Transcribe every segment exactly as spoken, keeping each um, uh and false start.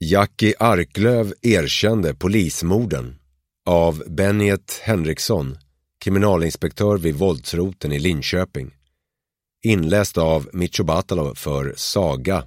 Jackie Arklöv erkände polismorden av Bennet Henriksson, kriminalinspektör vid våldsroten i Linköping. Inläst av Micho Batalo för Saga.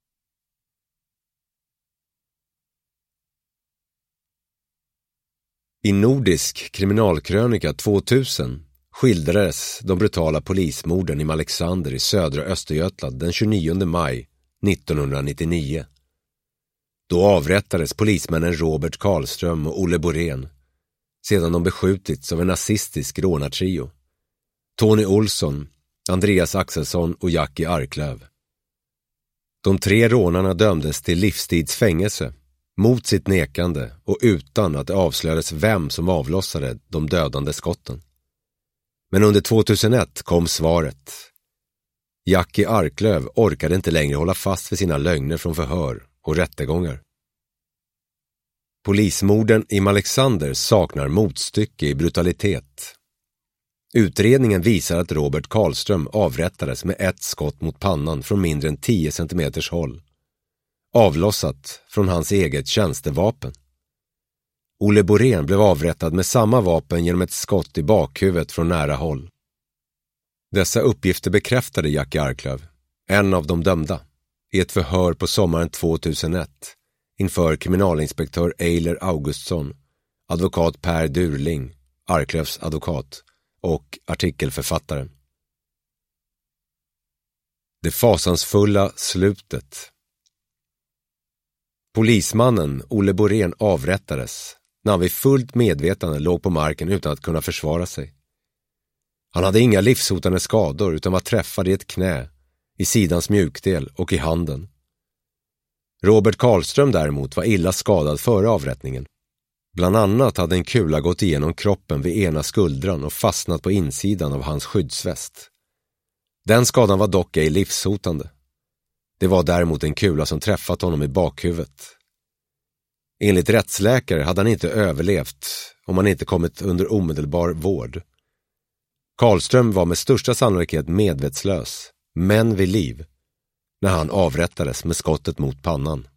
I Nordisk kriminalkrönika tvåtusen skildrades de brutala polismorden i Malexander i södra Östergötland den tjugonionde maj nittonhundranittionio. Då avrättades polismännen Robert Karlström och Olle Borén, sedan de beskjutits av en nazistisk rånartrio. Tony Olsson, Andreas Axelsson och Jackie Arklöv. De tre rånarna dömdes till livstidsfängelse mot sitt nekande och utan att det avslöjades vem som avlossade de dödande skotten. Men under tvåtusenett kom svaret. Jackie Arklöv orkade inte längre hålla fast vid sina lögner från förhör och rättegångar. Polismorden i Malexander saknar motstycke i brutalitet. Utredningen visar att Robert Karlström avrättades med ett skott mot pannan från mindre än tio centimeters håll. Avlossat från hans eget tjänstevapen. Olle Borén blev avrättad med samma vapen genom ett skott i bakhuvudet från nära håll. Dessa uppgifter bekräftade Jackie Arklöv, en av de dömda, i ett förhör på sommaren tvåtusenett inför kriminalinspektör Eiler Augustsson, advokat Per Durling, Arklövs advokat, och artikelförfattaren. Det fasansfulla slutet. Polismannen Olle Borén avrättades när han vid fullt medvetande låg på marken utan att kunna försvara sig. Han hade inga livshotande skador utan var träffad i ett knä, i sidans mjukdel och i handen. Robert Karlström däremot var illa skadad före avrättningen. Bland annat hade en kula gått igenom kroppen vid ena skuldran och fastnat på insidan av hans skyddsväst. Den skadan var dock ej livshotande. Det var däremot en kula som träffat honom i bakhuvudet. Enligt rättsläkare hade han inte överlevt om han inte kommit under omedelbar vård. Karlström var med största sannolikhet medvetslös, men vid liv, när han avrättades med skottet mot pannan.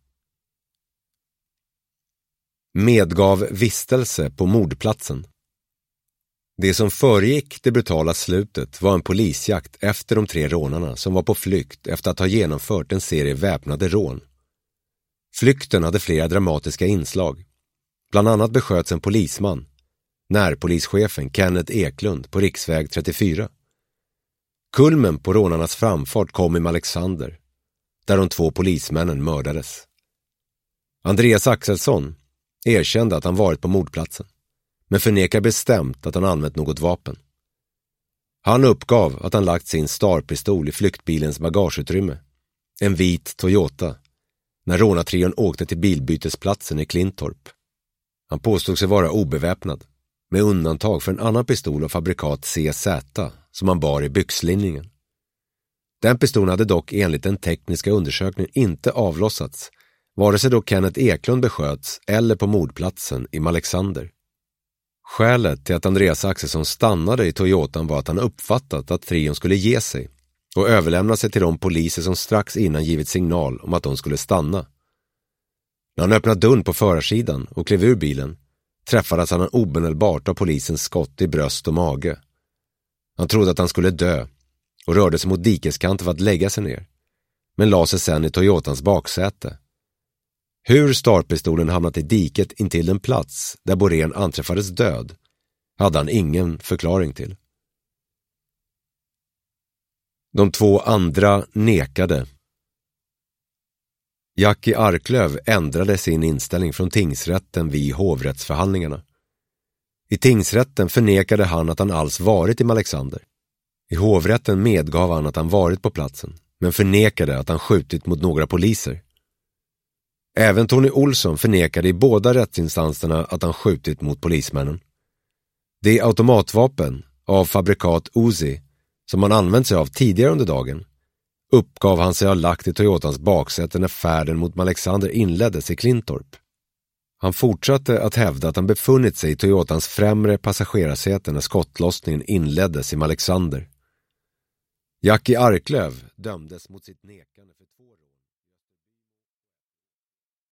Medgav vistelse på mordplatsen. Det som föregick det brutala slutet var en polisjakt efter de tre rånarna som var på flykt efter att ha genomfört en serie väpnade rån. Flykten hade flera dramatiska inslag. Bland annat besköts en polisman, närpolischefen Kenneth Eklund, på riksväg trettiofyra. Kulmen på rånarnas framfart kom i Malexander, där de två polismännen mördades. Andreas Axelsson erkände att han varit på mordplatsen, men förnekar bestämt att han använt något vapen. Han uppgav att han lagt sin starpistol i flyktbilens bagageutrymme, en vit Toyota, när rånartrion åkte till bilbytesplatsen i Klintorp. Han påstod sig vara obeväpnad, med undantag för en annan pistol av fabrikat C Z som han bar i byxlinningen. Den pistolen hade dock enligt den tekniska undersökningen inte avlossats, vare sig då Kenneth Eklund besköts eller på mordplatsen i Malexander. Skälet till att Andreas Axelsson stannade i Toyotan var att han uppfattat att trion skulle ge sig och överlämna sig till de poliser som strax innan givit signal om att de skulle stanna. När han öppnade dörren på förarsidan och klev ur bilen träffades han omedelbart av polisens skott i bröst och mage. Han trodde att han skulle dö och rörde sig mot dikeskanten för att lägga sig ner, men la sig sedan i Toyotans baksäte. Hur startpistolen hamnat i diket intill den plats där Borén anträffades död hade han ingen förklaring till. De två andra nekade. Jackie Arklöv ändrade sin inställning från tingsrätten vid hovrättsförhandlingarna. I tingsrätten förnekade han att han alls varit i Malexander. I hovrätten medgav han att han varit på platsen, men förnekade att han skjutit mot några poliser. Även Tony Olsson förnekade i båda rättsinstanserna att han skjutit mot polismännen. Det automatvapen av fabrikat Uzi som han använt sig av tidigare under dagen uppgav han sig ha lagt i Toyotans baksäte när färden mot Malexander inleddes i Klintorp. Han fortsatte att hävda att han befunnit sig i Toyotans främre passagerarsäte när skottlossningen inleddes i Malexander. Jackie Arklöv dömdes mot sitt nekande för två